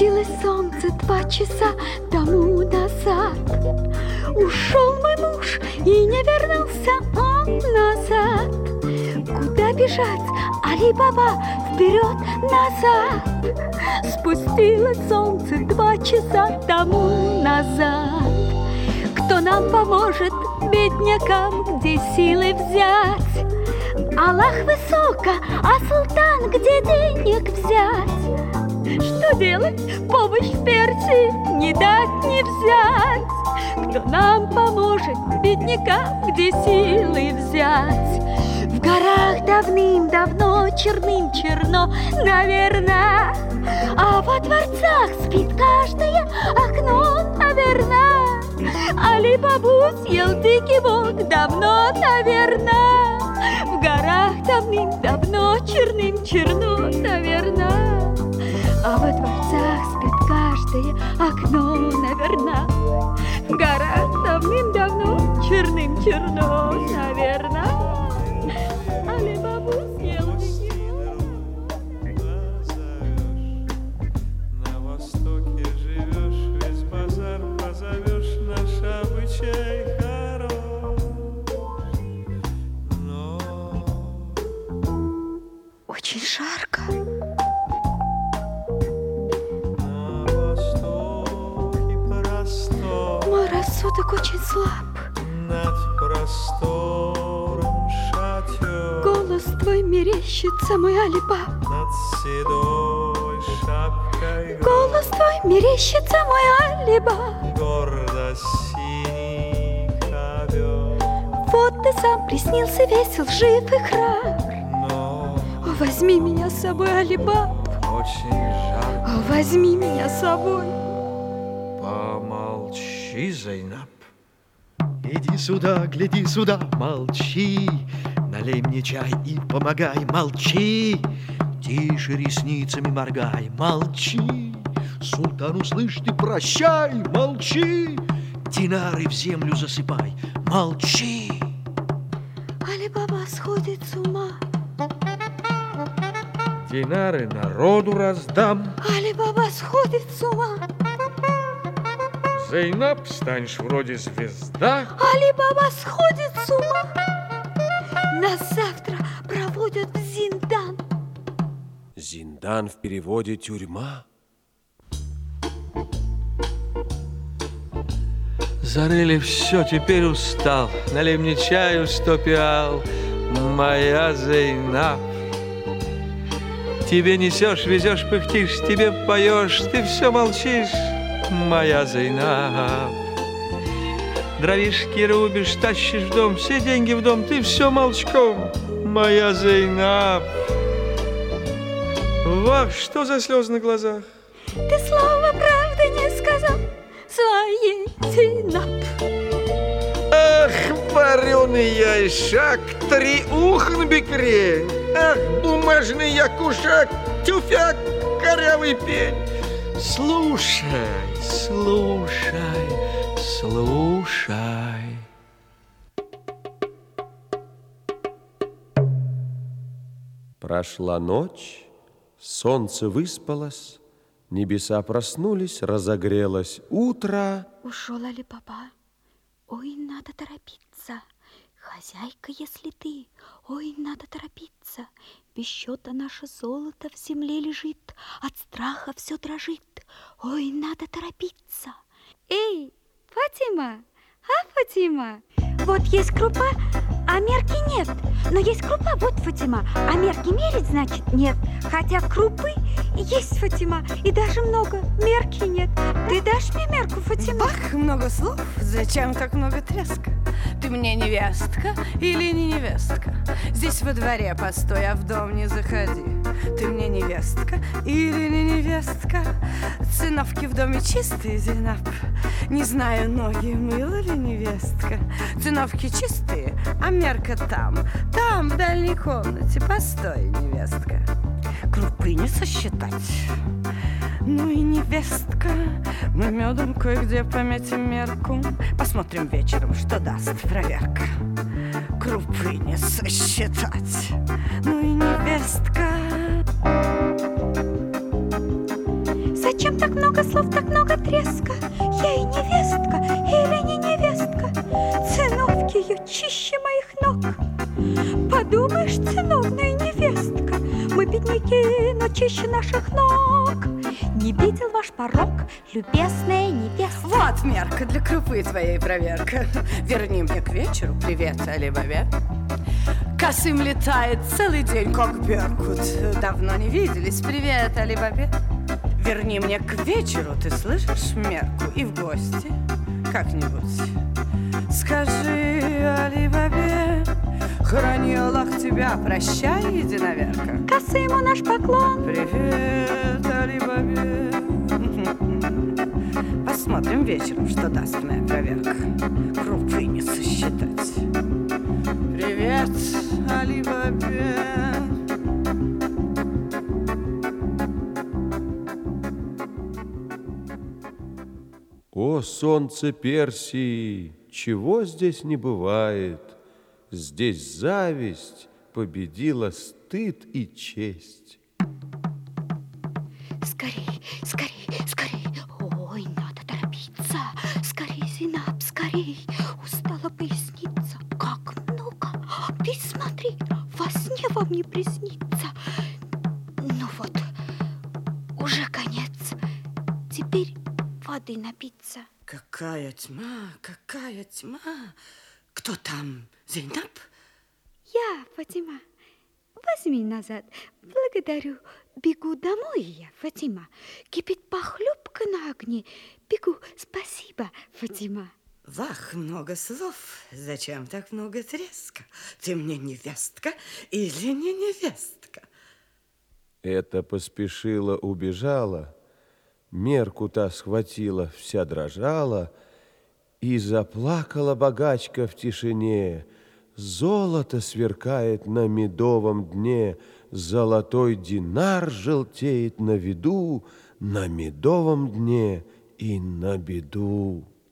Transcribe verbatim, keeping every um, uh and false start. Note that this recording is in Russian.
Спустилось солнце два часа тому назад. Ушел мой муж и не вернулся он назад. Куда бежать, Али-Баба, вперед-назад? Спустилось солнце два часа тому назад. Кто нам поможет, беднякам, где силы взять? Аллах высоко, а султан, где денег взять? Что делать? Помощь в Персии не дать, не взять. Кто нам поможет, беднякам, где силы взять? В горах давным-давно черным черно, наверно, а во дворцах спит каждое окно, наверно. Али-Бабу съел дикий волк давно, наверно. В горах давным-давно черным черно, наверно, а во дворцах спит каждое окно, наверно. В горах давным-давно черным черно, наверно. Али-Бабу съел дикий волк. На востоке живешь, весь базар позовешь, наш обычай хорош. Но Очень жарко. на востоке простор, Мой рассудок очень слаб. над простором шатер, Голос твой мерещится, мой Али-Баб. над седой шапкой Голос твой мерещится, мой Али-Баб. гордо синий ковер. Вот ты сам приснился весел, жив и храбр. Но О, возьми меня с собой, Али-Баб. очень жарко. О, возьми меня с собой. Помолчи, Зайнаб. Иди сюда, гляди сюда, молчи. Налей мне чай и помогай, молчи. Тише ресницами моргай, молчи. Султану, слышь, ты прощай, молчи. Динары в землю засыпай, молчи. Али-Баба сходит с ума. Динары народу раздам. Али-Баба сходит с ума. Зайнаб, станешь вроде звезда. Али-Баба сходит с ума. Нас завтра проводят в Зиндан. Зиндан в переводе тюрьма. Зарыли все, теперь устал. Налей мне чаю сто пиал, моя Зайнаб. Тебе несешь, везешь, пыхтишь, тебе поешь, ты все молчишь, моя Зайнаб. Дровишки рубишь, тащишь в дом, все деньги в дом, ты все молчком, моя Зайнаб. Вах, что за слезы на глазах? Ты слова правды не сказал своей Зейнаб. Ах, вареный яйшак, три ухн бекрень. Ах, бумажный якушак, тюфяк, корявый пень. Слушай, слушай, слушай. Прошла ночь, солнце выспалось, небеса проснулись, разогрелось утро. Ушел Али-Баба. Ой, надо торопиться. Хозяйка, если ты, ой, надо торопиться. Без счета наше золото в земле лежит, от страха все дрожит. Ой, надо торопиться. Эй, Фатима, а, Фатима? Вот есть крупа, а мерки нет. Но есть крупа, вот, Фатима, а мерки мерить, значит, нет. Хотя крупы есть, Фатима, и даже много, мерки нет. Ты дашь мне мерку, Фатима? Бах, много слов, зачем так много треска? Ты мне невестка или не невестка? Здесь во дворе постой, а в дом не заходи. Ты мне невестка или не невестка? Циновки в доме чистые, Зейнаб. Не знаю, ноги мыла ли невестка. Циновки чистые, а мерка там. Там, в дальней комнате, постой, невестка. Крупы не сосчитать. Ну и невестка, мы медом кое-где пометим мерку. Посмотрим вечером, что даст проверка. Крупы не сосчитать. Ну и невестка. Зачем так много слов, так много треска? Я и невестка или не невестка? Циновки ее чище моих ног. Подумаешь, циновная невестка, мы бедняки, но чище наших ног. Не видел ваш порог, любезная невестка. Вот мерка для крупы твоей проверка. Верни мне к вечеру привет, Али-Бабе. Косым летает целый день, как беркут. Давно не виделись. Привет, Али-Бабе. Верни мне к вечеру, ты слышишь, мерку, и в гости как-нибудь. Скажи, Али-Бабе, храни Аллах тебя, прощай, единоверка. Косыму наш поклон. Привет, Али-Бабе. Посмотрим вечером, что даст моя проверка. Крупы не сосчитать. Привет, Али-Бабе. О, солнце Персии, чего здесь не бывает? Здесь зависть победила стыд и честь. Скорей, скорей, скорей. Ой, надо торопиться. Скорей, Зинаб, скорей. Устала поясница. Как много. Ты смотри, во сне вам не приснится. Ну вот, уже конец. Теперь воды напиться. Какая тьма, какая тьма. Кто там, Зейнаб? Я, Фатима. Возьми назад. Благодарю. Бегу домой я, Фатима. Кипит похлебка на огне. Бегу. Спасибо, Фатима. Вах, много слов. Зачем так много треска? Ты мне невестка или не невестка? Это поспешила, убежала, мерку та схватила, вся дрожала, и заплакала богачка в тишине. Золото сверкает на медовом дне, золотой динар желтеет на виду, на медовом дне и на беду.